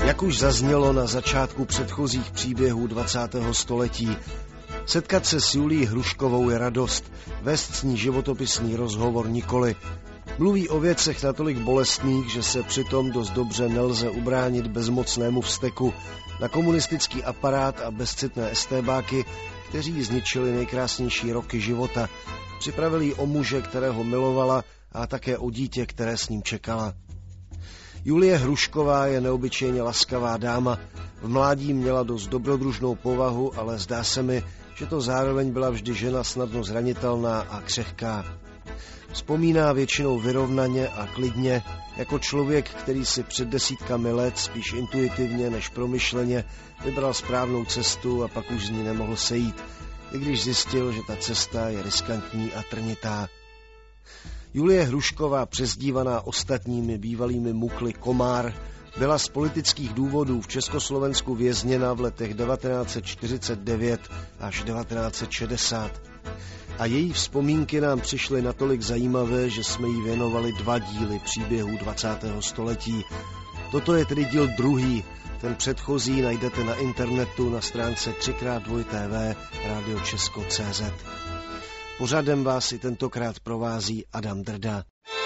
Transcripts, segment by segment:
Jak už zaznělo na začátku předchozích příběhů 20. století, setkat se s Julií Hruškovou je radost, vést s ní životopisný rozhovor nikoli. Mluví o věcech natolik bolestných, že se přitom dost dobře nelze ubránit bezmocnému vzteku na komunistický aparát a bezcitné estébáky, kteří zničili nejkrásnější roky života. Připravili ji o muže, kterého milovala, a také o dítě, které s ním čekala. Julie Hrušková je neobyčejně laskavá dáma. V mládí měla dost dobrodružnou povahu, ale zdá se mi, že to zároveň byla vždy žena snadno zranitelná a křehká. Vzpomíná většinou vyrovnaně a klidně, jako člověk, který si před desítkami let spíš intuitivně než promyšleně vybral správnou cestu a pak už z ní nemohl sejít, i když zjistil, že ta cesta je riskantní a trnitá. Julie Hrušková, přezdívaná ostatními bývalými mukly Komár, byla z politických důvodů v Československu vězněna v letech 1949 až 1960. A její vzpomínky nám přišly natolik zajímavé, že jsme jí věnovali 2 díly příběhů 20. století. Toto je tedy díl druhý. Ten předchozí najdete na internetu na stránce 3x2tv radiočesko.cz. Pořadem vás i tentokrát provází Adam Drda.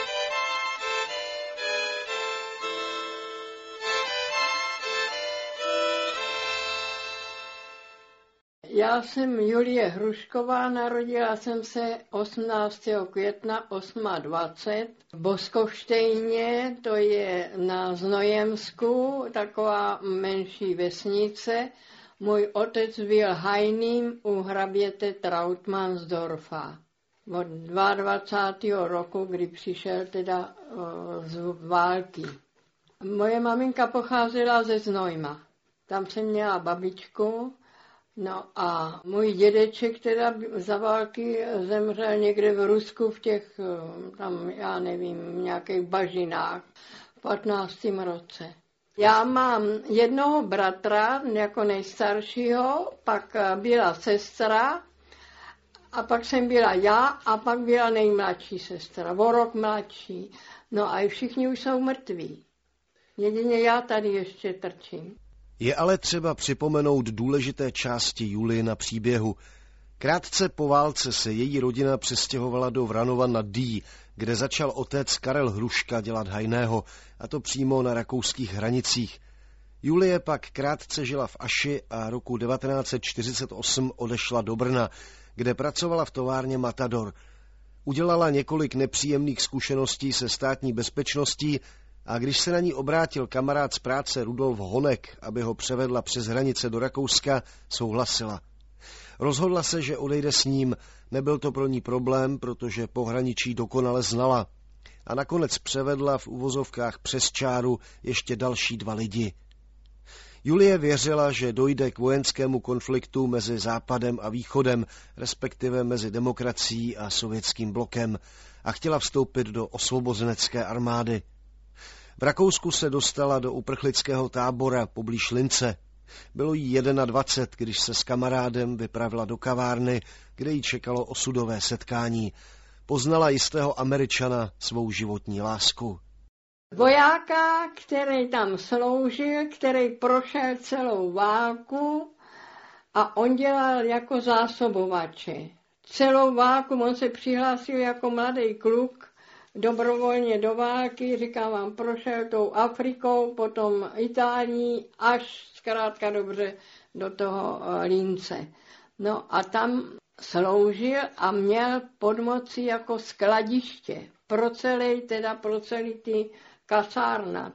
Já jsem Julie Hrušková, narodila jsem se 18. května 1928 v Boskoštejně, to je na Znojemsku, taková menší vesnice. Můj otec byl hajným u hraběte Trautmannsdorfa od 22. roku, kdy přišel teda z války. Moje maminka pocházela ze Znojma. Tam jsem měla babičku. No a můj dědeček teda za války zemřel někde v Rusku v těch, tam já nevím, nějakých bažinách v 15. roce. Já mám jednoho bratra jako nejstaršího, pak byla sestra a pak jsem byla já a pak byla nejmladší sestra, o rok mladší. No a i všichni už jsou mrtví. Jedině já tady ještě trčím. Je ale třeba připomenout důležité části Julii příběhu. Krátce po válce se její rodina přestěhovala do Vranova nad Dý, kde začal otec Karel Hruška dělat hajného, a to přímo na rakouských hranicích. Julie pak krátce žila v Aši a roku 1948 odešla do Brna, kde pracovala v továrně Matador. Udělala několik nepříjemných zkušeností se státní bezpečností, a když se na ní obrátil kamarád z práce Rudolf Honek, aby ho převedla přes hranice do Rakouska, souhlasila. Rozhodla se, že odejde s ním. Nebyl to pro ní problém, protože pohraničí dokonale znala. A nakonec převedla v uvozovkách přes čáru ještě další 2 lidi. Julie věřila, že dojde k vojenskému konfliktu mezi Západem a Východem, respektive mezi demokracií a sovětským blokem, a chtěla vstoupit do osvobozenecké armády. V Rakousku se dostala do uprchlického tábora poblíž Lince. Bylo jí 21, když se s kamarádem vypravila do kavárny, kde jí čekalo osudové setkání. Poznala jistého Američana, svou životní lásku. Vojáka, který tam sloužil, který prošel celou válku a on dělal jako zásobovače. Celou válku on se přihlásil jako mladý kluk dobrovolně do války, říkám vám, prošel tou Afrikou, potom Itálií, až zkrátka dobře do toho Lince. No a tam sloužil a měl pod mocí jako skladiště pro celý ty kasárna.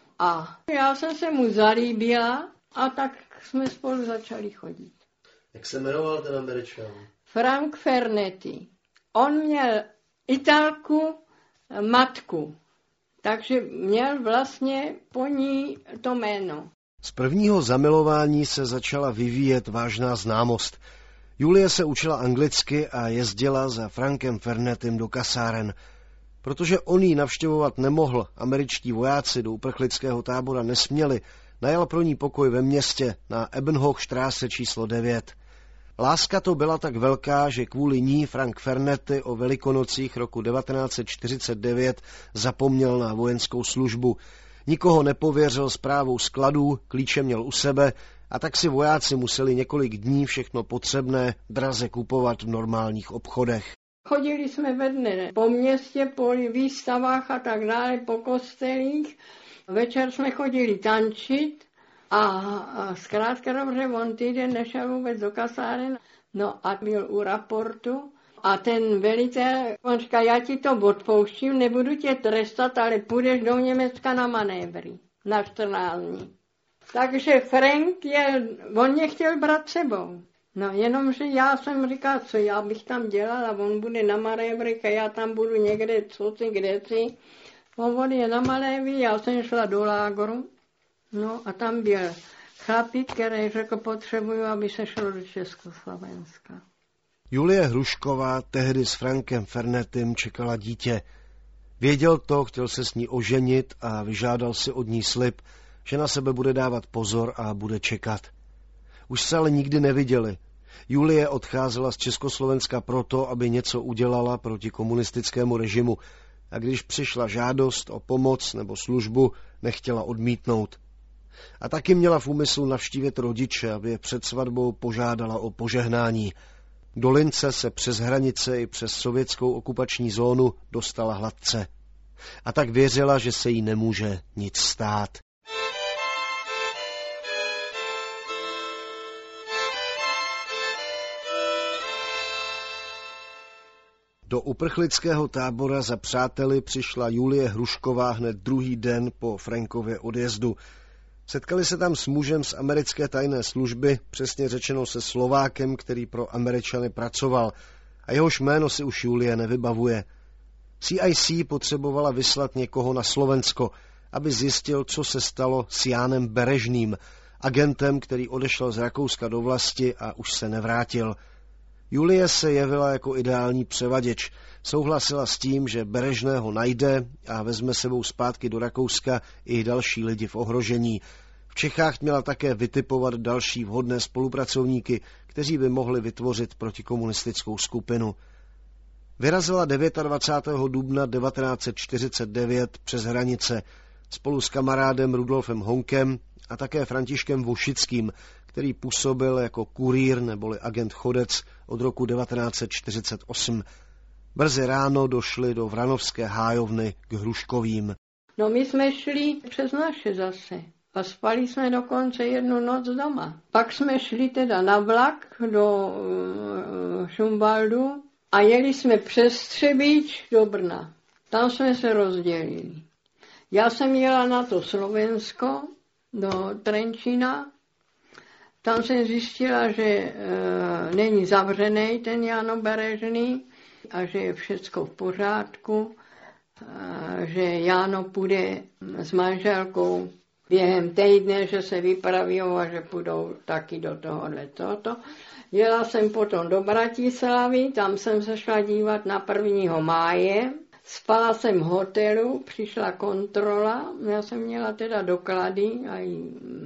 A já jsem se mu zalíbila a tak jsme spolu začali chodit. Jak se jmenoval ten Američan? Frank Fernetti. On měl Italku, matku, takže měl vlastně po ní to jméno. Z prvního zamilování se začala vyvíjet vážná známost. Julie se učila anglicky a jezdila za Frankem Fernettim do kasáren. Protože on jí navštěvovat nemohl, američtí vojáci do uprchlického tábora nesměli, najal pro ní pokoj ve městě na Ebenhochstraße číslo 9. Láska to byla tak velká, že kvůli ní Frank Fernetti o Velikonocích roku 1949 zapomněl na vojenskou službu. Nikoho nepověřil správou skladů, klíče měl u sebe a tak si vojáci museli několik dní všechno potřebné draze kupovat v normálních obchodech. Chodili jsme ve dne po městě, po výstavách a tak dále, po kostelích. Večer jsme chodili tančit a zkrátka dobře, on týden nešel vůbec do kasáren, no a byl u raportu. A ten velitel, on říká, já ti to odpouštím, nebudu tě trestat, ale půjdeš do Německa na manévry, na 14 dní. Takže Frank on mě chtěl brát sebou. No jenomže já jsem říkal, co já bych tam dělal a on bude na manévrech a já tam budu někde, kde si. On je na manévry, já jsem šla do lágru, no a tam byl chlapík, který řekl, potřebuju, aby se šlo do Československa. Julie Hrušková tehdy s Frankem Fernetym čekala dítě. Věděl to, chtěl se s ní oženit a vyžádal si od ní slib, že na sebe bude dávat pozor a bude čekat. Už se ale nikdy neviděli. Julie odcházela z Československa proto, aby něco udělala proti komunistickému režimu a když přišla žádost o pomoc nebo službu, nechtěla odmítnout. A taky měla v úmyslu navštívit rodiče, aby je před svatbou požádala o požehnání. Do Lince se přes hranice i přes sovětskou okupační zónu dostala hladce. A tak věřila, že se jí nemůže nic stát. Do uprchlického tábora za přáteli přišla Julie Hrušková hned druhý den po Frankově odjezdu. Setkali se tam s mužem z americké tajné služby, přesně řečeno se Slovákem, který pro Američany pracoval a jehož jméno si už Julie nevybavuje. CIC potřebovala vyslat někoho na Slovensko, aby zjistil, co se stalo s Jánem Berežným, agentem, který odešel z Rakouska do vlasti a už se nevrátil. Julie se jevila jako ideální převaděč. Souhlasila s tím, že Berežného najde a vezme sebou zpátky do Rakouska i další lidi v ohrožení. V Čechách měla také vytipovat další vhodné spolupracovníky, kteří by mohli vytvořit protikomunistickou skupinu. Vyrazila 29. dubna 1949 přes hranice spolu s kamarádem Rudolfem Honkem a také Františkem Vošickým, který působil jako kurýr neboli agent chodec od roku 1948. Brzy ráno došli do Vranovské hájovny k Hruškovým. No my jsme šli přes naše zase a spali jsme dokonce jednu noc doma. Pak jsme šli teda na vlak do Šumbaldu a jeli jsme přes Třebíč do Brna. Tam jsme se rozdělili. Já jsem jela na to Slovensko, do Trenčína. Tam jsem zjistila, že není zavřený ten Jáno Berežný a že je všecko v pořádku, že Jáno půjde s manželkou během týdne, že se vypraví a že půjdou taky do tohohle tohoto. Jela jsem potom do Bratislavy, tam jsem se šla dívat na 1. máje. Spala jsem v hotelu, přišla kontrola, já jsem měla teda doklady a i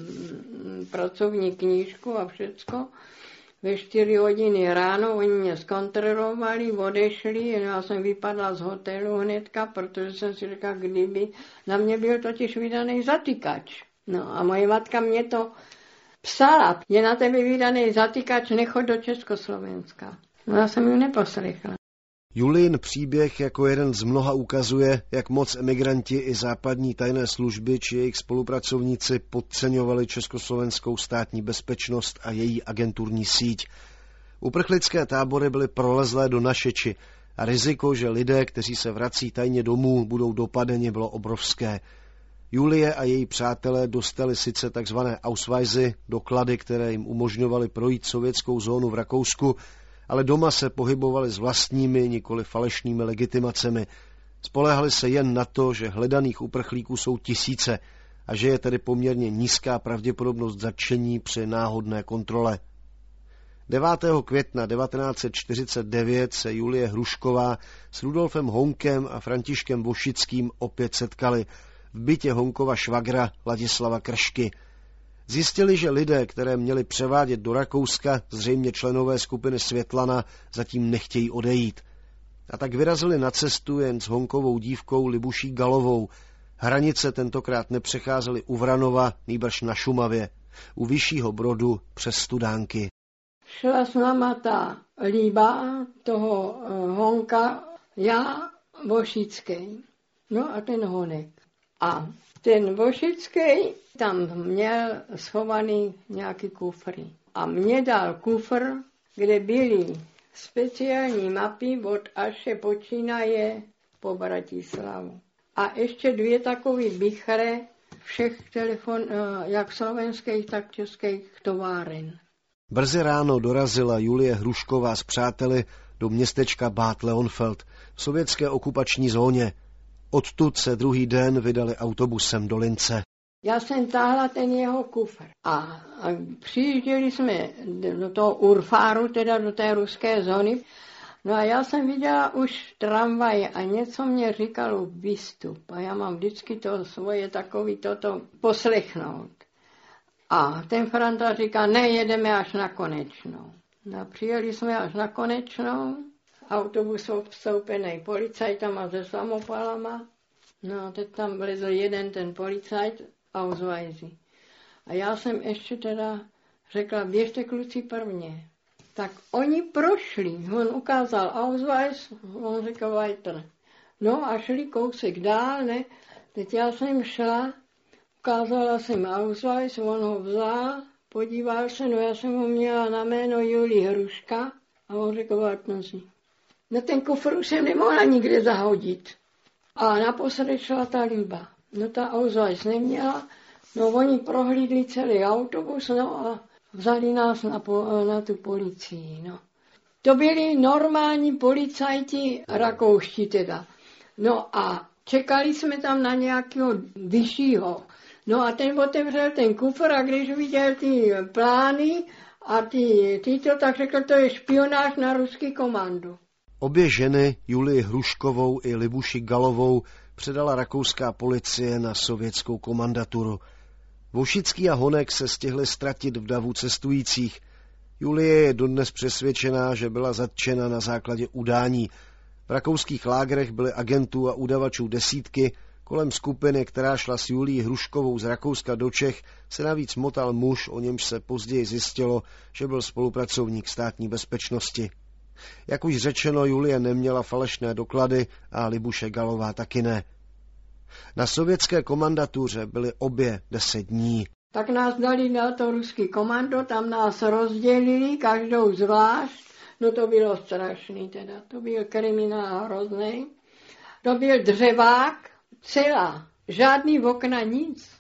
pracovní knížku a všecko. Ve 4 hodiny ráno oni mě zkontrolovali, odešli, já jsem vypadla z hotelu hnedka, protože jsem si řekla, kdyby na mě byl totiž vydaný zatykač. No a moje matka mě to psala, je na tebe vydaný zatykač, nechod do Československa. No já jsem ji neposlechla. Julin příběh jako jeden z mnoha ukazuje, jak moc emigranti i západní tajné služby či jejich spolupracovníci podceňovali československou státní bezpečnost a její agenturní síť. Uprchlické tábory byly prolezlé do našeči a riziko, že lidé, kteří se vrací tajně domů, budou dopadeni, bylo obrovské. Julie a její přátelé dostali sice takzvané Ausweisy, doklady, které jim umožňovaly projít sovětskou zónu v Rakousku, ale doma se pohybovali s vlastními, nikoli falešnými legitimacemi. Spoléhali se jen na to, že hledaných uprchlíků jsou tisíce a že je tedy poměrně nízká pravděpodobnost zatčení při náhodné kontrole. 9. května 1949 se Julie Hrušková s Rudolfem Honkem a Františkem Vošickým opět setkali v bytě Honkova švagra Ladislava Kršky. Zjistili, že lidé, které měli převádět do Rakouska, zřejmě členové skupiny Světlana, zatím nechtějí odejít. A tak vyrazili na cestu jen s Honkovou dívkou Libuší Galovou. Hranice tentokrát nepřecházely u Vranova, nýbrž na Šumavě, u Vyššího Brodu přes Studánky. Šla s náma ta Líba, toho Honka, já, Vošický, no a ten Honek. A ten Vošický tam měl schovaný nějaký kufry. A mě dal kufr, kde byly speciální mapy od Aše počínaje po Bratislavu. A ještě 2 takové bichre všech telefon, jak slovenských, tak českých továren. Brzy ráno dorazila Julie Hrušková s přáteli do městečka Bad Leonfeld v sovětské okupační zóně. Odtud se druhý den vydali autobusem do Lince. Já jsem táhla ten jeho kufr a přijížděli jsme do toho Urfáru, teda do té ruské zóny. No a já jsem viděla už tramvaj a něco mě říkalo výstup. A já mám vždycky to svoje takový toto poslechnout. A ten Franta říká, ne, jedeme až na Konečnou. No přijeli jsme až na Konečnou, autobus obstoupený policajtama se samopalama. No a teď tam vlezl jeden ten policajt a Ausweisy. A já jsem ještě teda řekla, běžte kluci prvně. Tak oni prošli, on ukázal Ausweis, on říkal weiter. No a šli kousek dál, ne? Teď já jsem šla, ukázala jsem Ausweis, on ho vzal, podíval se, no já jsem ho měla na jméno Julie Hruška a on řekl, Vartnozi. No ten kufr už jsem nemohla nikde zahodit. A naposledy šla ta Líba. No ta Ausweis neměla, no oni prohlídli celý autobus, no a vzali nás na tu policii, no. To byli normální policajti rakouští teda. No a čekali jsme tam na nějakého vyššího. No a ten otevřel ten kufr a když viděl ty plány a tyto, tak řekl, to je špionáž na ruský komando. Obě ženy, Julii Hruškovou i Libuši Galovou, předala rakouská policie na sovětskou komandaturu. Vošický a Honek se stihli ztratit v davu cestujících. Julie je dodnes přesvědčená, že byla zatčena na základě udání. V rakouských lágrech byly agentů a udavačů desítky, kolem skupiny, která šla s Julií Hruškovou z Rakouska do Čech, se navíc motal muž, o němž se později zjistilo, že byl spolupracovník státní bezpečnosti. Jak už řečeno, Julie neměla falešné doklady a Libuše Galová taky ne. Na sovětské komandatuře byly obě 10 dní. Tak nás dali na to ruský komando, tam nás rozdělili, každou zvlášť. No to bylo strašný teda, to byl kriminál hrozný. To byl dřevák, celá, žádný okna, nic.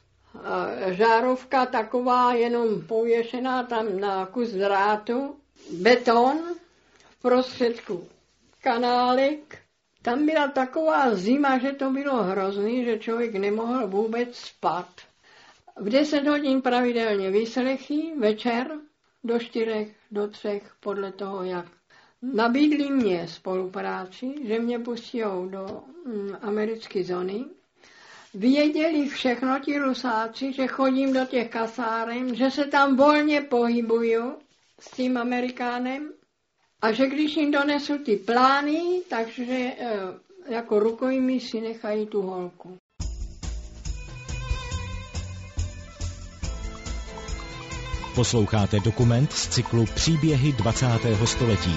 Žárovka taková, jenom pověšená tam na kus drátu, beton, v prostředku kanálek. Tam byla taková zima, že to bylo hrozný, že člověk nemohl vůbec spát. V 10 hodin pravidelně výslechy, večer do 4, do 3, podle toho jak. Nabídli mě spolupráci, že mě pustí do americké zóny. Věděli všechno ti Rusáci, že chodím do těch kasáren, že se tam volně pohybuju s tím Amerikánem a že když jim donesu ty plány, takže jako rukojmí si nechají tu holku. Posloucháte dokument z cyklu Příběhy 20. století.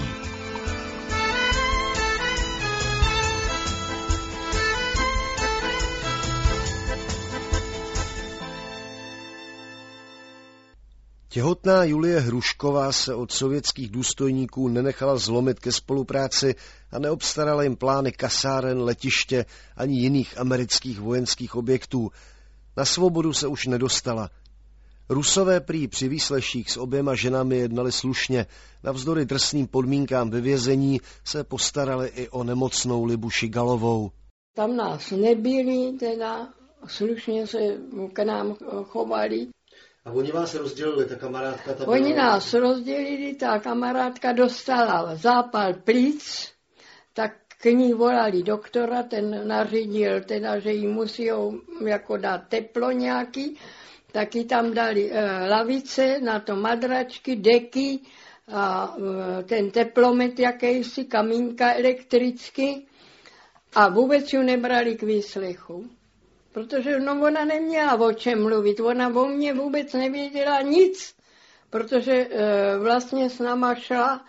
Těhotná Julie Hrušková se od sovětských důstojníků nenechala zlomit ke spolupráci a neobstarala jim plány kasáren, letiště ani jiných amerických vojenských objektů. Na svobodu se už nedostala. Rusové prý při výsleších s oběma ženami jednali slušně. Navzdory drsným podmínkám ve vězení se postarali i o nemocnou Libuši Galovou. Tam nás nebyli, teda slušně se k nám chovali. A oni vás rozdělili, ta kamarádka? Oni nás rozdělili, ta kamarádka dostala zápal plic, tak k ní volali doktora, ten nařídil teda, že jí musí jako dát teplo nějaký, taky tam dali lavice, na to madračky, deky, a ten teplomet jakýsi, kamínka elektricky a vůbec ju nebrali k výslechu. protože ona neměla o čem mluvit, ona o mně vůbec nevěděla nic, protože vlastně s náma šla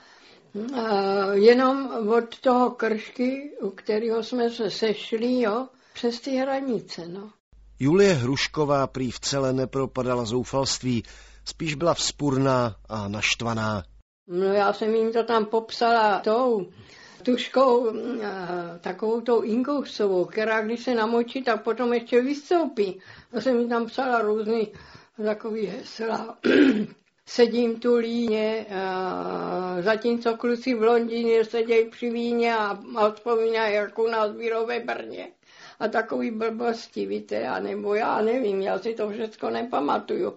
jenom od toho Kršky, u kterého jsme se sešli, jo, přes ty hranice, no. Julie Hrušková prý v celé nepropadala zoufalství, spíš byla vzpurná a naštvaná. No já jsem jim to tam popsala tou tuškou, takovou tou inkousovou, která když se namočí, tak potom ještě vystoupí. Já jsem jim tam psala různý takový hesla. Sedím tu líně, zatímco kluci v Londýně sedějí při víně a vzpomínají, jak u nás bylo ve Brně. A takový blbosti, víte, nebo já nevím, já si to všechno nepamatuju.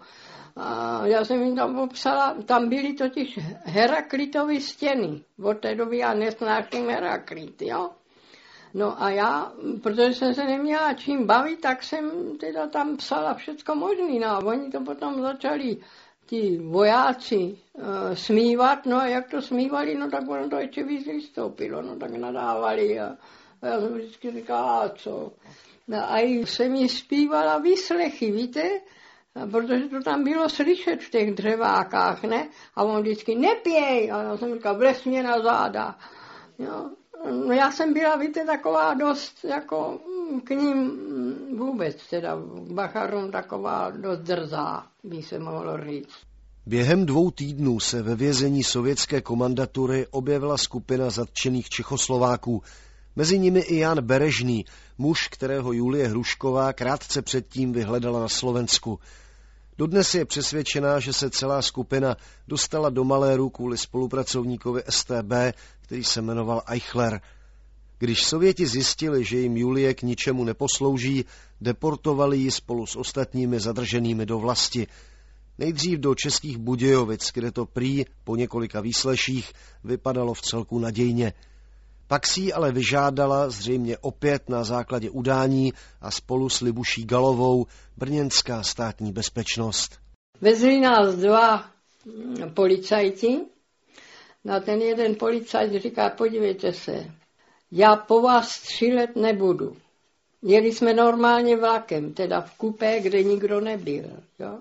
A já jsem jim tam popsala, tam byly totiž Heraklitovy stěny. Od té doby já nesnáším Heraklit, jo. No a já, protože jsem se neměla čím bavit, tak jsem teda tam psala všecko možný. No a oni to potom začali ti vojáci smívat, no a jak to smívali, no tak ono to ještě víc vystoupilo, no tak nadávali a já jsem vždycky říkala, a co? No a jsem jí zpívala výslechy, víte? Protože to tam bylo slyšet v těch dřevákách, ne? A on vždycky nepěj, a já jsem říkala, vlez mě na záda. Jo? No já jsem byla, víte, taková dost, jako k ním vůbec, teda Bacharům taková dost drzá, by se mohlo říct. Během 2 týdnů se ve vězení sovětské komandatury objevila skupina zatčených Čechoslováků. Mezi nimi i Jan Berežný, muž, kterého Julie Hrušková krátce předtím vyhledala na Slovensku. Dodnes je přesvědčená, že se celá skupina dostala do maléru kvůli spolupracovníkovi StB, který se jmenoval Eichler. Když Sověti zjistili, že jim Julie k ničemu neposlouží, deportovali ji spolu s ostatními zadrženými do vlasti. Nejdřív do Českých Budějovic, kde to prý po několika výsleších vypadalo vcelku nadějně. Pak si ji ale vyžádala, zřejmě opět na základě udání a spolu s Libuší Galovou, brněnská státní bezpečnost. Vezli nás 2 policajti. No ten jeden policajt říká, podívejte se, já po vás 3 let nebudu. Jeli jsme normálně vlakem, teda v kupé, kde nikdo nebyl. Jo?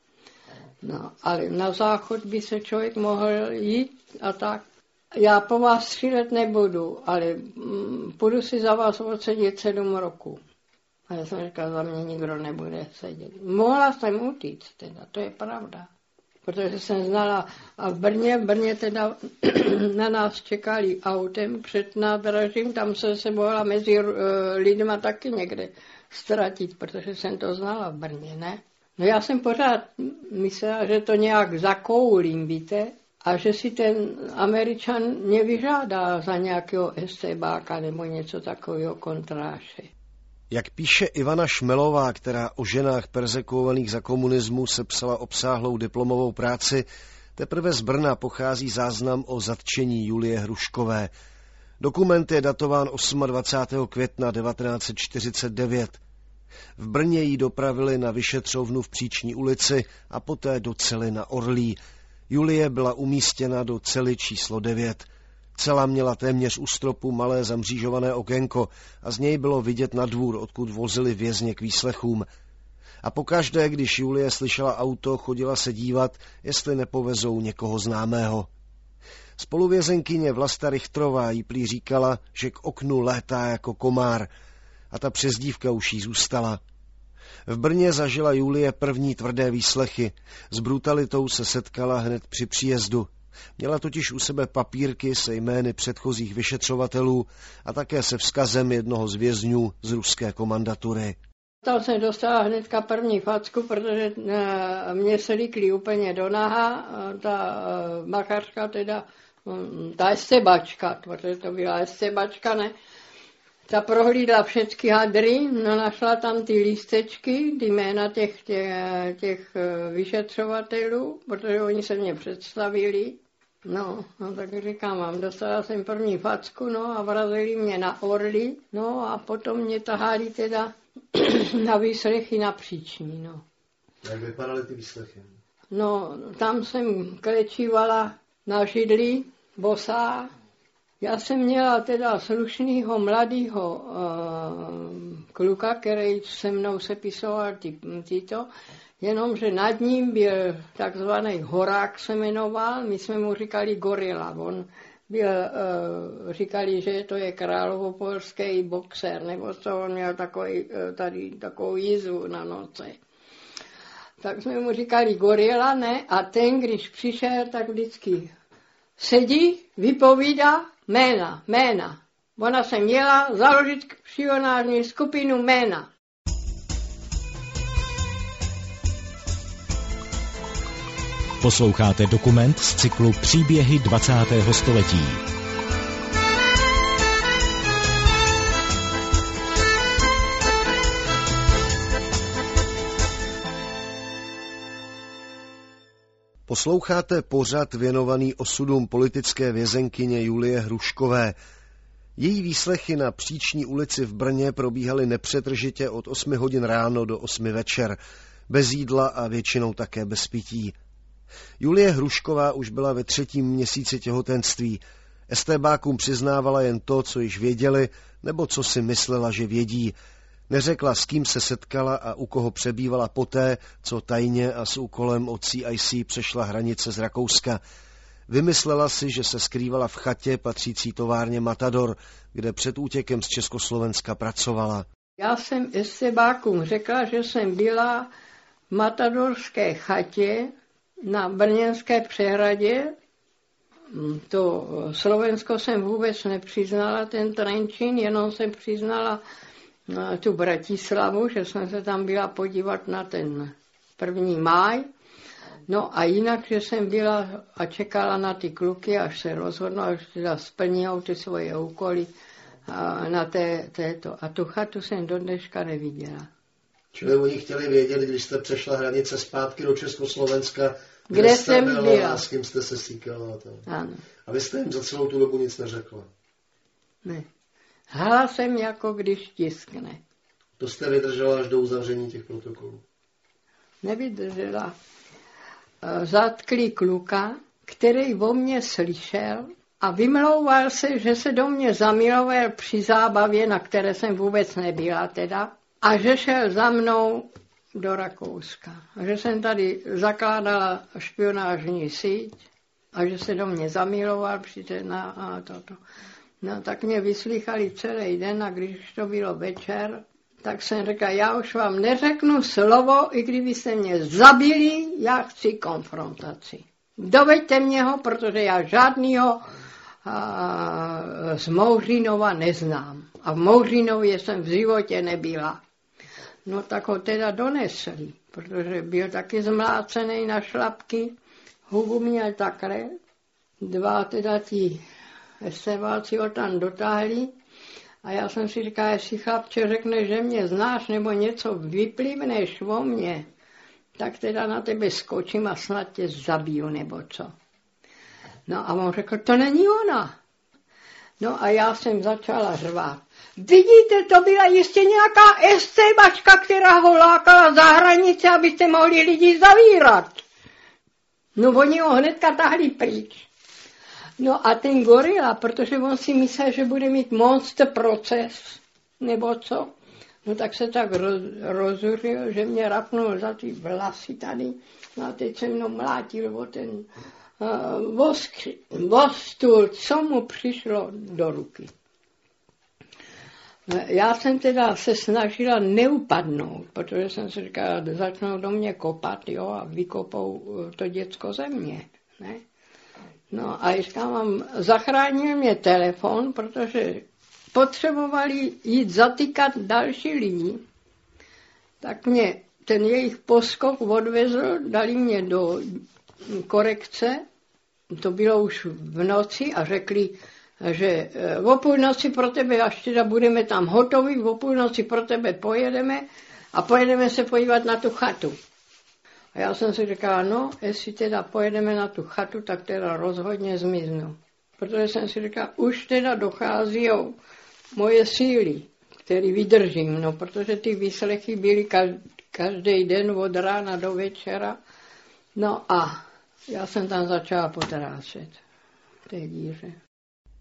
No, ale na záchod by se člověk mohl jít a tak. Já po vás 3 let nebudu, ale půjdu si za vás odsedět 7 roků. A já jsem říkala, za mě nikdo nebude sedět. Mohla jsem utíct, teda, to je pravda. Protože jsem znala, a v Brně teda na nás čekali autem před nádražím, tam jsem se mohla mezi lidma taky někde ztratit, protože jsem to znala v Brně, ne? No já jsem pořád myslela, že to nějak zakoulím, víte? A že si ten Američan nevyžádá za nějakého estébáka nebo něco takového kontráše. Jak píše Ivana Šmelová, která o ženách perzekuovaných za komunismu sepsala obsáhlou diplomovou práci, teprve z Brna pochází záznam o zatčení Julie Hruškové. Dokument je datován 28. května 1949. V Brně ji dopravili na vyšetřovnu v Příční ulici a poté do cely na Orlí. Julie byla umístěna do cely číslo 9. Cela měla téměř u stropu malé zamřížované okénko a z něj bylo vidět na dvůr, odkud vozili vězně k výslechům. A pokaždé, když Julie slyšela auto, chodila se dívat, jestli nepovezou někoho známého. Spoluvězenkyně Vlasta Richtrová jí prý říkala, že k oknu létá jako komár, a ta přezdívka už jí zůstala. V Brně zažila Julie první tvrdé výslechy. S brutalitou se setkala hned při příjezdu. Měla totiž u sebe papírky se jmény předchozích vyšetřovatelů a také se vzkazem jednoho z vězňů z ruské komandatury. Tam jsem dostala hnedka první facku, protože mě se líkli úplně do naha, ta bachařka teda, ta estebačka, protože to byla estebačka, ne? Ta prohlídla všechny hadry, no našla tam ty lístečky, ty jména těch vyšetřovatelů, protože oni se mě představili. No tak říkám, dostala jsem první facku, no a vrazili mě na Orly, no a potom mě tahali teda na výslechy na Příční, no. Jak vypadaly ty výslechy? No, tam jsem klečívala na židli, bosá, Já jsem měla teda slušnýho mladýho kluka, který se mnou sepisoval tyto, jenomže nad ním byl takzvaný Horák se jmenoval, my jsme mu říkali Gorila. On byl, říkali, že to je královopolský boxer, nebo co, on měl takovou jízvu na noce. Tak jsme mu říkali Gorila, ne? A ten, když přišel, tak vždycky sedí, vypovídá jména. Ona se měla založit špionážní skupinu jména. Posloucháte dokument z cyklu Příběhy 20. století. Posloucháte pořad věnovaný osudům politické vězenkyně Julie Hruškové. Její výslechy na Příční ulici v Brně probíhaly nepřetržitě od 8 hodin ráno do 8 večer, bez jídla a většinou také bez pití. Julie Hrušková už byla ve 3. měsíci těhotenství. Estébákům přiznávala jen to, co již věděli, nebo co si myslela, že vědí. Neřekla, s kým se setkala a u koho přebývala poté, co tajně a s úkolem od CIC přešla hranice z Rakouska. Vymyslela si, že se skrývala v chatě patřící továrně Matador, kde před útěkem z Československa pracovala. Já jsem estébákům řekla, že jsem byla v matadorské chatě na Brněnské přehradě. To Slovensko jsem vůbec nepřiznala, ten Trenčín, jenom jsem přiznala tu Bratislavu, že jsem se tam byla podívat na ten 1. máj. No a jinak, že jsem byla a čekala na ty kluky, až se rozhodnou, až teda splní ty svoje úkoly na této. A tu chatu jsem do dneška neviděla. Čili oni chtěli vědět, když jste přešla hranice zpátky do Československa, kde jsem byla. S kým jste se stýkala. Ano. A vy jste jim za celou tu dobu nic neřekla? Ne. Hala jsem jako když tiskne. To jste vydržela až do uzavření těch protokolů? Nevydržela. Zatkli kluka, který o mně slyšel a vymlouval se, že se do mě zamiloval při zábavě, na které jsem vůbec nebyla teda, a že šel za mnou do Rakouska. A že jsem tady zakládala špionážní síť a že se do mě zamiloval a toto. No tak mě vyslýchali celý den a když to bylo večer, tak jsem řekla, já už vám neřeknu slovo, i kdybyste mě zabili, já chci konfrontaci. Doveďte mě ho, protože já žádnýho z Mouřínova neznám. A v Mouřínově jsem v životě nebyla. No tak ho teda donesli, protože byl taky zmlácený na šlapky, hubu měl takhle, 2 teda ti estébáci ho tam dotáhli a já jsem si říkala, jestli chlapče řekne, že mě znáš nebo něco vyplivneš o mě, tak teda na tebe skočím a snad tě zabiju nebo co. No a on řekl, to není ona. No a já jsem začala řvát. Vidíte, to byla jistě nějaká estébačka, která ho lákala za hranice, abyste mohli lidi zavírat. No oni ho hnedka tahli pryč. No a ten Gorila, protože on si myslel, že bude mít monster proces, nebo co, no tak se tak rozuřil, že mě rapnul za ty vlasy tady, no a teď se mnou mlátil o ten vostůl, co mu přišlo do ruky. Já jsem teda se snažila neupadnout, protože jsem si říkala, začnou do mě kopat, jo, a vykopou to děcko ze mě, ne? No a říkám, zachránil mě telefon, protože potřebovali jít zatýkat další lidi, tak mě ten jejich poskok odvezl, dali mě do korekce, to bylo už v noci a řekli, že o půlnoci pro tebe, až teda budeme tam hotoví, o půlnoci pro tebe pojedeme a pojedeme se podívat na tu chatu. A já jsem si říkala, no, jestli teda pojedeme na tu chatu, tak teda rozhodně zmiznu. Protože jsem si říkala, už teda dochází moje síly, které vydržím, no, protože ty výslechy byly každý den od rána do večera. No a já jsem tam začala potrácet v té díře.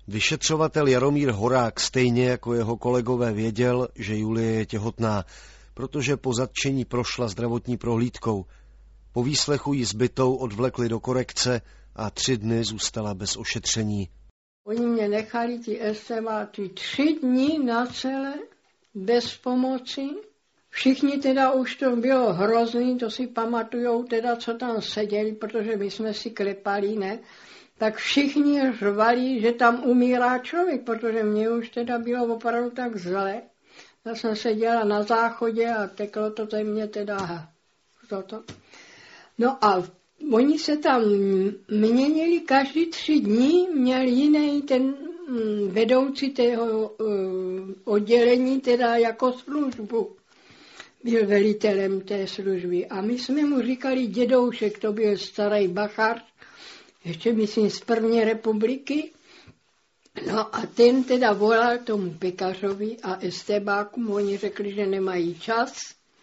Vyšetřovatel Jaromír Horák stejně jako jeho kolegové věděl, že Julie je těhotná, protože po zatčení prošla zdravotní prohlídkou. Po výslechu ji zbytou odvlekli do korekce a 3 dny zůstala bez ošetření. Oni mě nechali ti esteváty 3 dny na celé, bez pomoci. Všichni teda už to bylo hrozný, to si pamatujou teda, co tam seděli, protože my jsme si klepali, ne? Tak všichni řvali, že tam umírá člověk, protože mě už teda bylo opravdu tak zle. Já jsem seděla na záchodě a teklo to ze mě teda toto. No a oni se tam měnili každý 3 dny, měl jiný ten vedoucí tého oddělení teda jako službu. Byl velitelem té služby. A my jsme mu říkali dědoušek, to byl starý bachař, ještě myslím z první republiky. No a ten teda volal tomu pekařovi a estebákům, oni řekli, že nemají čas.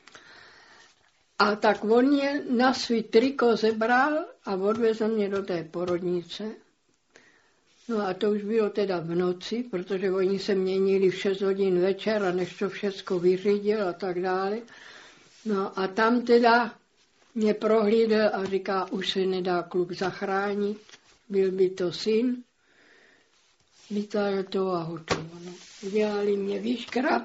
A tak on je na svý triko zebral a odvezl mě do té porodnice. No a to už bylo teda v noci, protože oni se měnili v 6 hodin večer a než to všecko vyřídil a tak dále. No a tam teda mě prohlídl a říká, už se nedá kluk zachránit, byl by to syn. Vytáhl to a hotovo. No. Udělali mě výškrab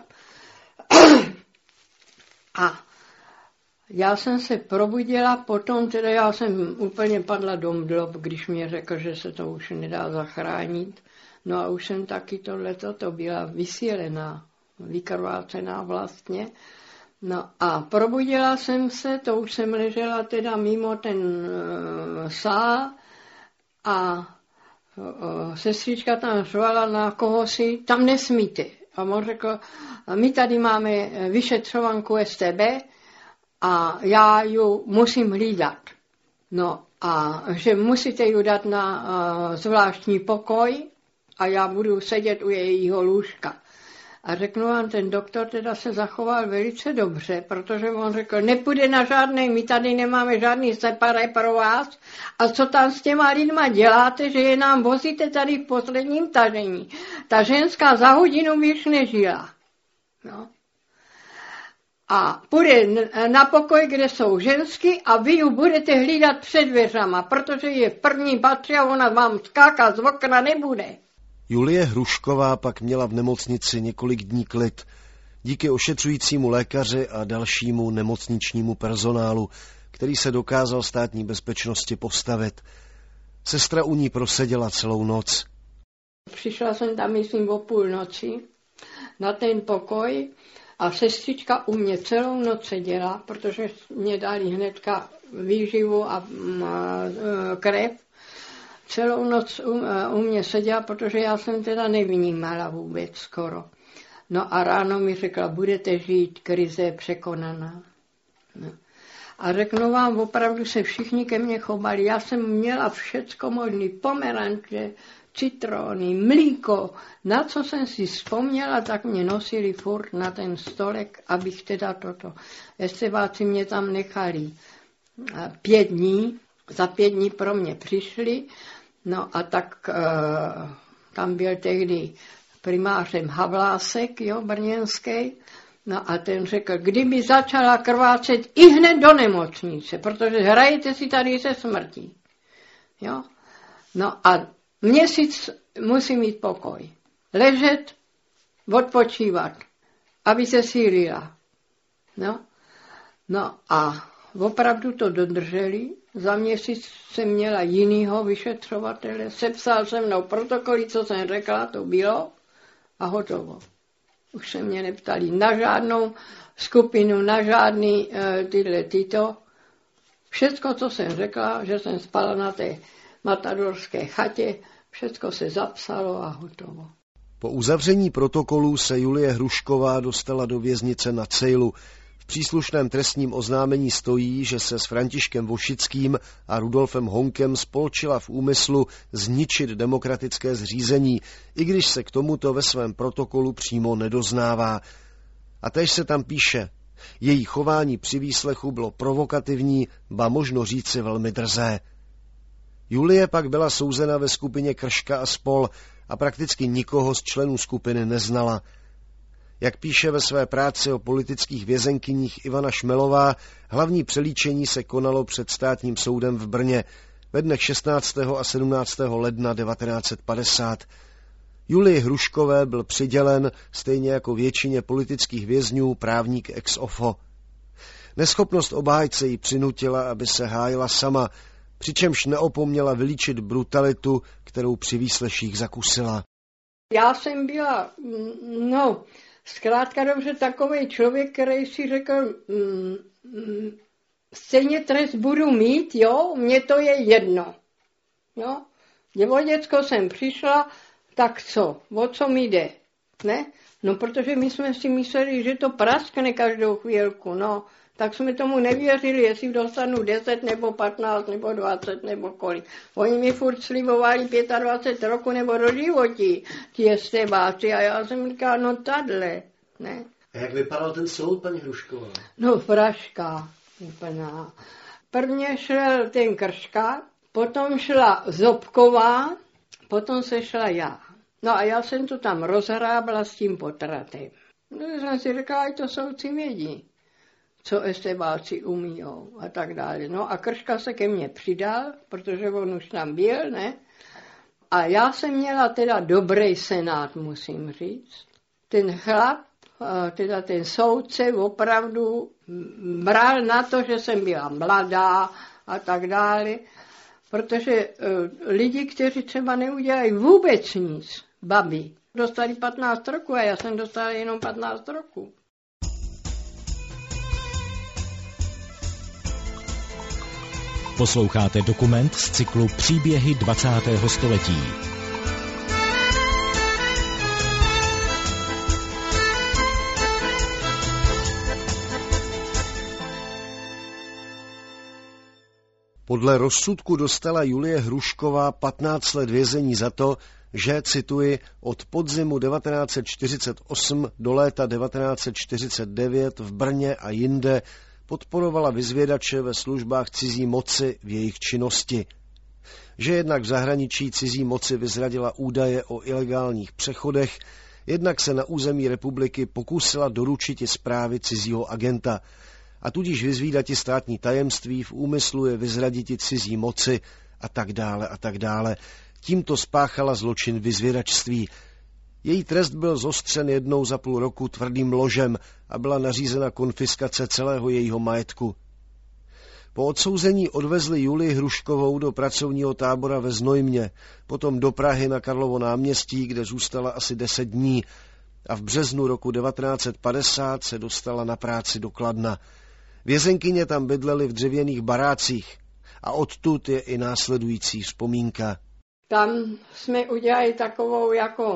a já jsem se probudila, potom teda já jsem úplně padla do mdlob, když mě řekl, že se to už nedá zachránit. No a už jsem taky to byla vysílená, vykrvácená vlastně. No a probudila jsem se, to už jsem ležela teda mimo ten sál a sestřička tam řvala na kohosi, tam nesmíte. A on řekl, my tady máme vyšetřovanku STB, a já ji musím hlídat. No a že musíte ji dát na zvláštní pokoj a já budu sedět u jejího lůžka. A řeknu vám, ten doktor teda se zachoval velice dobře, protože on řekl, nepůjde na žádný, my tady nemáme žádný separé pro vás. A co tam s těma lidma děláte, že je nám vozíte tady v posledním tažení. Ta ženská za hodinu by již nežila. No. A půjde na pokoj, kde jsou žensky a vy ji budete hlídat před dveřama, protože je v první patře a ona vám skákat z okna nebude. Julie Hrušková pak měla v nemocnici několik dní klid. Díky ošetřujícímu lékaři a dalšímu nemocničnímu personálu, který se dokázal státní bezpečnosti postavit. Sestra u ní proseděla celou noc. Přišla jsem tam, myslím, o půlnoci na ten pokoj. A sestřička u mě celou noc seděla, protože mě dali hnedka výživu a krev. Celou noc u mě seděla, protože já jsem teda nevnímala vůbec skoro. No a ráno mi řekla, budete žít, krize je překonaná. No. A řeknu vám, opravdu se všichni ke mně chovali. Já jsem měla všecko možný, pomeranče, citrony, mlíko, na co jsem si vzpomněla, tak mě nosili furt na ten stolek, abych teda toto. Estebáci mě tam nechali 5 dní, za 5 dní pro mě přišli, no a tak tam byl tehdy primářem Havlásek, jo, brněnský, no a ten řekl, kdyby začala krvácet i hned do nemocnice, protože hrajete si tady se smrtí, jo. No a měsíc musí mít pokoj. Ležet, odpočívat, aby se sílila. No a opravdu to dodrželi. Za měsíc jsem měla jinýho vyšetřovatele. Sepsal se mnou protokoly, co jsem řekla, to bylo a hotovo. Už se mě neptali na žádnou skupinu, na žádný tyto. Všecko, co jsem řekla, že jsem spala na té matadorské chatě, všecko se zapsalo a hotovo. Po uzavření protokolů se Julie Hrušková dostala do věznice na Cejlu. V příslušném trestním oznámení stojí, že se s Františkem Vošickým a Rudolfem Honkem spolčila v úmyslu zničit demokratické zřízení, i když se k tomuto ve svém protokolu přímo nedoznává. A též se tam píše, její chování při výslechu bylo provokativní, ba možno říci velmi drzé. Julie pak byla souzena ve skupině Krška a spol. a prakticky nikoho z členů skupiny neznala. Jak píše ve své práci o politických vězenkyních Ivana Šmelová, hlavní přelíčení se konalo před státním soudem v Brně ve dnech 16. a 17. ledna 1950. Julii Hruškové byl přidělen, stejně jako většině politických vězňů, právník ex ofo. Neschopnost obhájce ji přinutila, aby se hájila sama, přičemž neopomněla vylíčit brutalitu, kterou při výsleších zakusila. Já jsem byla, zkrátka dobře takovej člověk, který si řekl, stejně trest budu mít, jo, mně to je jedno. Jo? O děcko jsem přišla, tak co? O co mi jde? Ne? No, protože my jsme si mysleli, že to praskne každou chvílku, no. Tak jsme tomu nevěřili, jestli dostanu 10 nebo 15 nebo 20 nebo kolik. Oni mi furt slibovali 25 roku nebo do životí, ti estébáci. A já jsem říkala, no tadle, ne. A jak vypadal ten soud, paní Hrušková? No, fraška úplná. Prvně šel ten Krška, potom šla Zobková, potom se šla já. No a já jsem to tam rozhrábla s tím potratem. No, jsem si říkala, ať to soudci vědí, co estébáci umíjou a tak dále. No a Krška se ke mně přidal, protože on už tam byl, ne? A já jsem měla teda dobrý senát, musím říct. Ten chlap, teda ten soudce opravdu bral na to, že jsem byla mladá a tak dále, protože lidi, kteří třeba neudělají vůbec nic, babi, dostali 15 roku a já jsem dostala jenom 15 roku. Posloucháte dokument z cyklu Příběhy 20. století. Podle rozsudku dostala Julie Hrušková 15 let vězení za to, že, cituji, od podzimu 1948 do léta 1949 v Brně a jinde podporovala vyzvědače ve službách cizí moci v jejich činnosti. Že jednak v zahraničí cizí moci vyzradila údaje o ilegálních přechodech, jednak se na území republiky pokusila doručiti zprávy cizího agenta a tudíž vyzvídati státní tajemství v úmyslu je vyzraditi cizí moci a tak dále a tak dále. Tímto spáchala zločin vyzvědačství. Její trest byl zostřen 1,5 roku tvrdým ložem a byla nařízena konfiskace celého jejího majetku. Po odsouzení odvezli Julii Hruškovou do pracovního tábora ve Znojmě, potom do Prahy na Karlovo náměstí, kde zůstala asi 10 dní a v březnu roku 1950 se dostala na práci do Kladna. Vězenkyně tam bydlely v dřevěných barácích a odtud je i následující vzpomínka. Tam jsme udělali takovou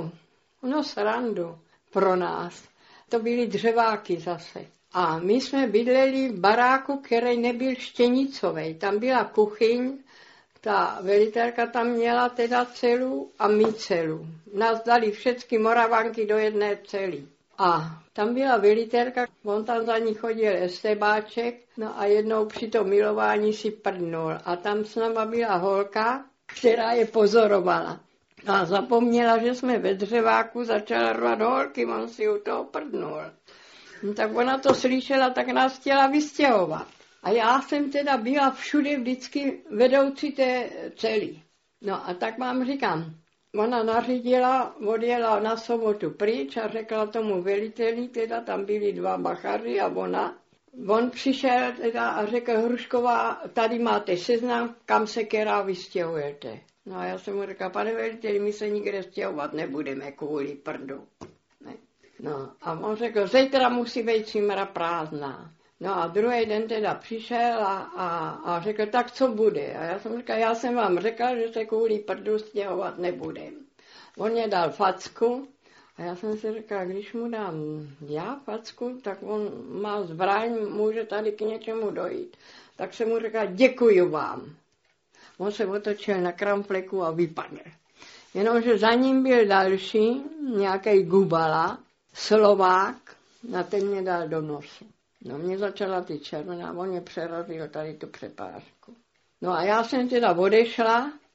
srandu pro nás. To byly dřeváky zase. A my jsme bydleli v baráku, který nebyl štěnicovej. Tam byla kuchyň, ta velitelka tam měla teda celu a my celu. Nás dali všechny Moravanky do jedné cely. A tam byla velitelka, on tam za ní chodil estébáček, no a jednou při tom milování si prdnul. A tam s náma byla holka, která je pozorovala. A zapomněla, že jsme ve dřeváku, začala rvat holky, on si u toho prdnul. No, tak ona to slyšela, tak nás chtěla vystěhovat. A já jsem teda byla všude vždycky vedoucí té cely. No a tak vám říkám, ona nařídila, odjela na sobotu pryč a řekla tomu veliteli, teda tam byli 2 bachaři a ona. On přišel teda a řekl, Hrušková, tady máte seznam, kam se která vystěhujete. No a já jsem mu řekla, pane veliteli, my se nikde stěhovat nebudeme kvůli prdu. Ne. No a on řekl, zítra musí být cimra prázdná. No a druhý den teda přišel a řekl, tak co bude? A já jsem říkal, já jsem vám řekla, že se kvůli prdu stěhovat nebudem. On mě dal facku a já jsem si říkala, když mu dám já facku, tak on má zbraň, může tady k něčemu dojít. Tak jsem mu říkala, děkuju vám. On se otočil na kramfleku a vypadl. Jenomže za ním byl další, nějaký Gubala, Slovák, na ten mě dal do nosu. No mě začala ty červená, on mě přerazil tady tu přepážku. No a já jsem teda odešla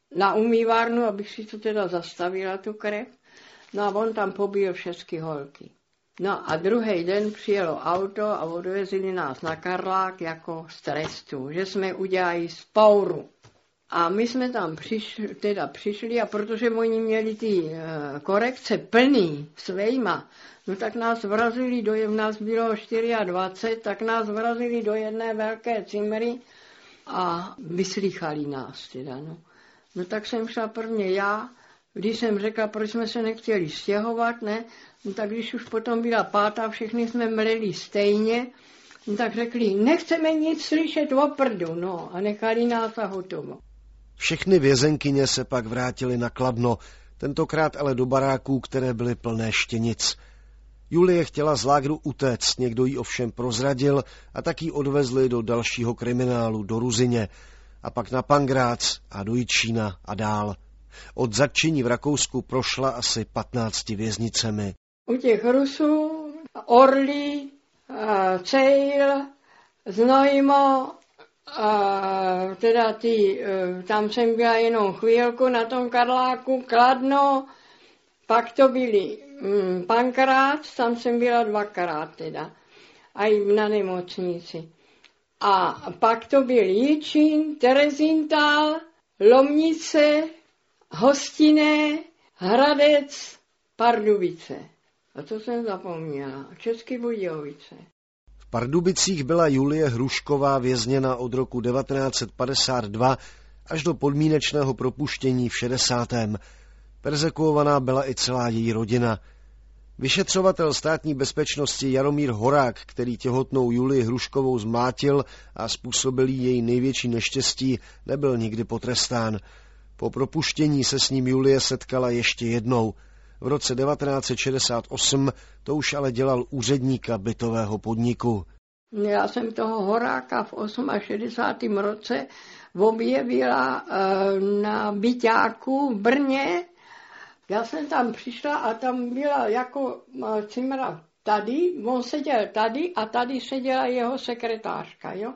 na umývárnu, abych si to teda zastavila, tu krev. No a on tam pobil všechny holky. No a druhý den přijelo auto a odvezli nás na Karlák jako z trestu, že jsme udělali spouru. A my jsme tam přišli a protože oni měli ty korekce plný svejma, no tak nás vrazili nás bylo 24, tak nás vrazili do jedné velké cimry a vyslýchali nás teda, no. No tak jsem šla prvně já, když jsem řekla, proč jsme se nechtěli stěhovat, ne, no tak když už potom byla pátá, všechny jsme mleli stejně, no tak řekli, nechceme nic slyšet o prdu, no a nechali nás a hotovo. Všechny vězenkyně se pak vrátily na Kladno, tentokrát ale do baráků, které byly plné štěnic. Julie chtěla z lágru utéct, někdo jí ovšem prozradil a tak ji odvezli do dalšího kriminálu, do Ruzyně, a pak na Pangrác a do Jičína a dál. Od zatčení v Rakousku prošla asi 15 věznicemi. U těch Rusů, Orlí, Cejl, Znojmo, teda tam jsem byla jenom chvílku na tom Karláku, Kladno, pak to byly Pankrác, tam jsem byla 2krát teda, a i na nemocnici. A pak to byl Jičín, Terezíntál, Lomnice, Hostinné, Hradec, Pardubice. A to jsem zapomněla. České Budějovice. V Pardubicích byla Julie Hrušková vězněna od roku 1952 až do podmínečného propuštění v 60. Perzekuovaná byla i celá její rodina. Vyšetřovatel státní bezpečnosti Jaromír Horák, který těhotnou Julii Hruškovou zmlátil a způsobil její největší neštěstí, nebyl nikdy potrestán. Po propuštění se s ním Julie setkala ještě jednou. V roce 1968 to už ale dělal úředníka bytového podniku. Já jsem toho Horáka v 68. roce objevila na byťáku v Brně. Já jsem tam přišla a tam byla jako cimra tady, on seděl tady a tady seděla jeho sekretářka, jo.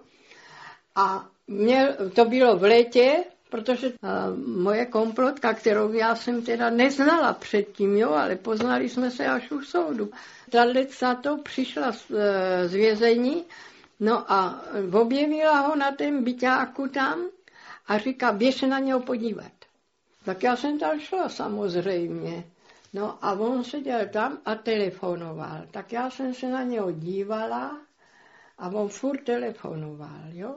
A to bylo v létě, protože moje komplotka, kterou já jsem teda neznala předtím, jo, ale poznali jsme se až u soudu. Tato to přišla z vězení, no a objevila ho na tom byťáku tam a říká, běž se na něho podívat. Tak já jsem tam šla samozřejmě. No a on seděl tam a telefonoval. Tak já jsem se na něho dívala a on furt telefonoval, jo.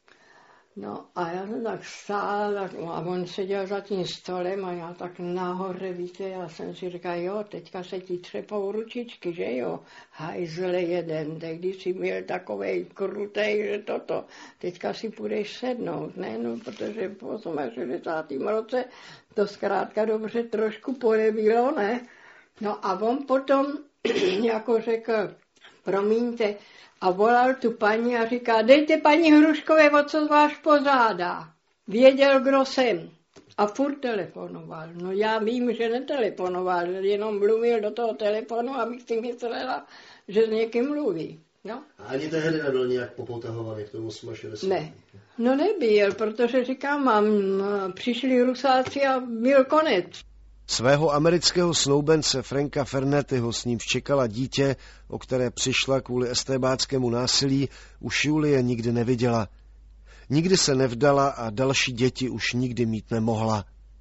No a já jsem tak stála a on seděl za tím stolem a já tak nahoře, víte, já jsem si říkala, jo, teďka se ti třepou ručičky, že jo, hajzle jeden, teď když jsi byl takovej krutej, že teďka si půjdeš sednout, ne, no, protože v 68. roce to zkrátka dobře trošku polevilo, ne, no a on potom jako řekl, promiňte, a volal tu paní a říká, dejte paní Hruškové, o co vás požádá. Věděl, kdo jsem. A furt telefonoval. No já vím, že netelefonoval, jenom mluvil do toho telefonu, abych si myslela, že s někým mluví. No. A ani tehdy nebyl nějak popotahovaný v tom 68. Ne. No nebyl, protože říkám, přišli Rusáci a byl konec. Svého amerického snoubence Franka Fernettyho, s nímž čekala dítě, o které přišla kvůli estébáckému násilí, už Julie nikdy neviděla. Nikdy se nevdala a další děti už nikdy mít nemohla.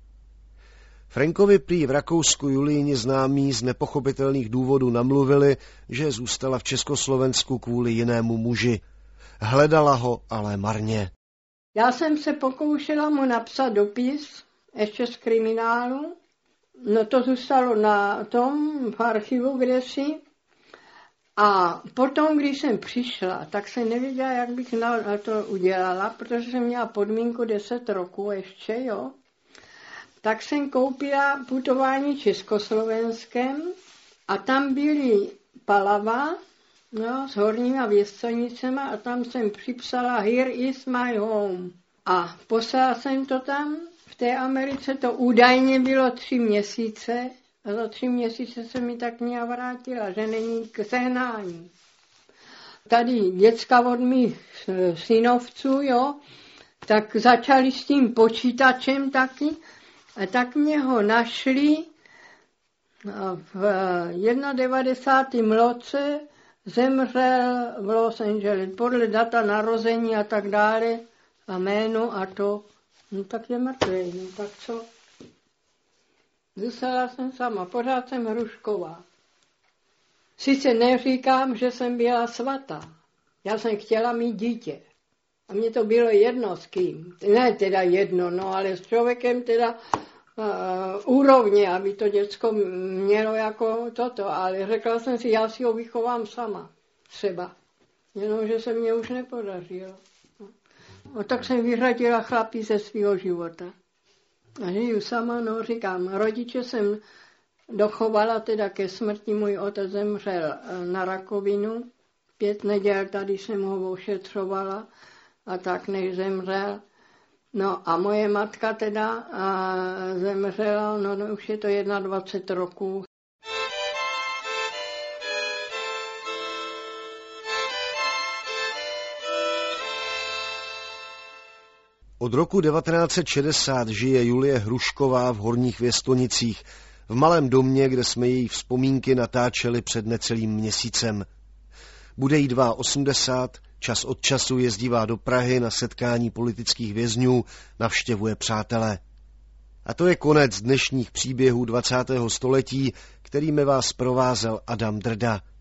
Frankovi prý v Rakousku Julijini známí z nepochopitelných důvodů namluvili, že zůstala v Československu kvůli jinému muži. Hledala ho, ale marně. Já jsem se pokoušela mu napsat dopis, ještě z kriminálu. No to zůstalo na tom v archivu kdesi. A potom, když jsem přišla, tak jsem nevěděla, jak bych na to udělala, protože jsem měla podmínku 10 roků ještě, jo. Tak jsem koupila putování Československem a tam byly Palava, no, s horníma vězconicema a tam jsem připsala Here is my home. A poslala jsem to tam. V té Americe to údajně bylo 3 měsíce a za 3 měsíce se mi ta kniha vrátila, že není k sehnání. Tady děcka od mých synovců, jo, tak začali s tím počítačem taky. A tak mě ho našli v 91. roce, zemřel v Los Angeles, podle data narození a tak dále, a jméno a to, no tak je mrtvý, no tak co? Zůstala jsem sama, pořád jsem Hrušková. Sice neříkám, že jsem byla svatá, já jsem chtěla mít dítě. A mně to bylo jedno s kým. Ne teda jedno, no ale s člověkem teda úrovně, aby to děcko mělo jako toto. Ale řekla jsem si, já si ho vychovám sama. Třeba. Jenomže se mně už nepodařilo. No, tak jsem vyřadila chlapí ze svého života. A žiju sama, no říkám, rodiče jsem dochovala teda ke smrti, můj otec zemřel na rakovinu. 5 neděl tady jsem ho ošetřovala a tak než zemřel. No a moje matka teda zemřela, no už je to 21 roků. Od roku 1960 žije Julie Hrušková v Horních Věstonicích, v malém domě, kde jsme její vzpomínky natáčeli před necelým měsícem. Bude jí 82, čas od času jezdívá do Prahy na setkání politických vězňů, navštěvuje přátele. A to je konec dnešních příběhů 20. století, kterými vás provázel Adam Drda.